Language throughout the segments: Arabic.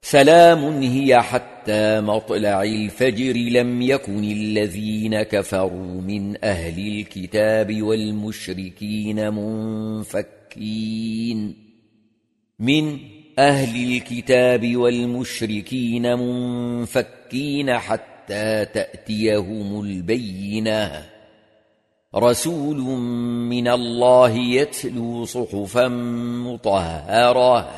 سلام هي حتى مطلع الفجر. لم يكن الذين كفروا من أهل الكتاب والمشركين منفكين حتى تأتيهم البينة. رسول من الله يتلو صحفا مطهرة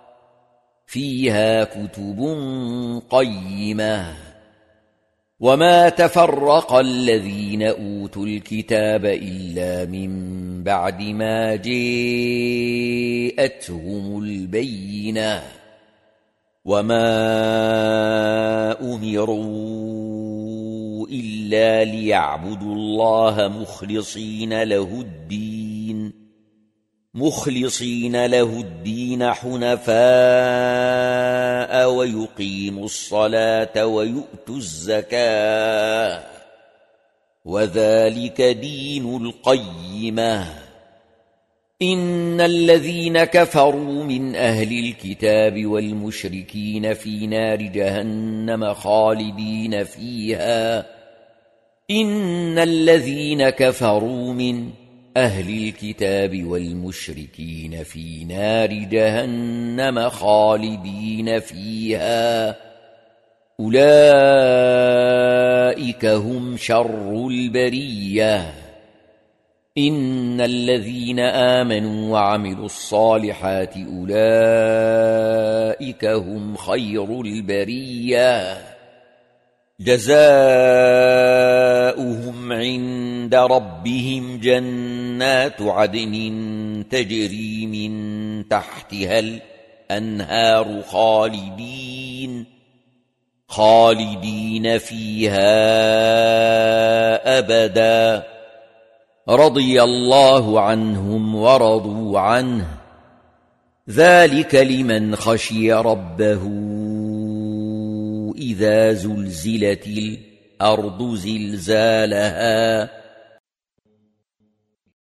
فيها كتب قيمة. وما تفرق الذين أوتوا الكتاب إلا من بعد ما جاءتهم البينة. وما أمروا إلا ليعبدوا الله مخلصين له الدين حنفاء ويقيموا الصلاة ويؤتوا الزكاة وذلك دين القيمة. إن الذين كفروا من أهل الكتاب والمشركين في نار جهنم خالدين فيها. إن الذين كفروا من أهل الكتاب والمشركين في نار جهنم خالدين فيها. أولئك هم شر البرية. إن الذين آمنوا وعملوا الصالحات أولئك هم خير البرية. جزاؤهم عند ربهم جنات عدن تجري من تحتها الأنهار خالدين فيها أبدا. رضي الله عنهم ورضوا عنه. ذلك لمن خشي ربه. إذا زلزلت الأرض زلزالها